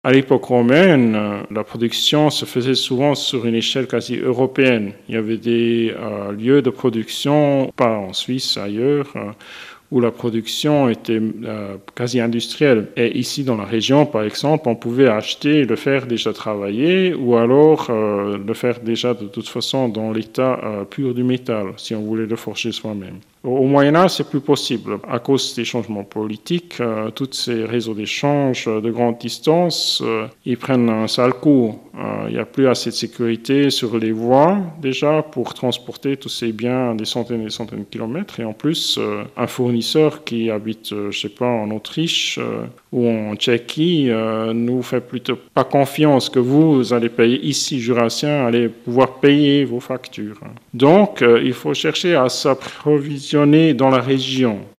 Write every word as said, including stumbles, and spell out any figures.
À l'époque romaine, euh, la production se faisait souvent sur une échelle quasi européenne. Il y avait des euh, lieux de production, pas en Suisse, ailleurs, euh, où la production était euh, quasi industrielle. Et ici, dans la région, par exemple, on pouvait acheter le fer déjà travaillé ou alors euh, le fer déjà de toute façon dans l'état euh, pur du métal, si on voulait le forger soi-même. Au Moyen Âge, c'est plus possible. À cause des changements politiques, euh, tous ces réseaux d'échange de grande distance, euh, ils prennent un sale coup. Euh, il n'y a plus assez de sécurité sur les voies, déjà, pour transporter tous ces biens des centaines et des centaines de kilomètres. Et en plus, euh, un fournisseur qui habite, euh, je sais pas, en Autriche euh, ou en Tchéquie, euh, nous fait plutôt pas confiance que vous allez payer ici, Jurassien, allez pouvoir payer vos factures. Donc, euh, il faut chercher à s'approvisionner dans la région.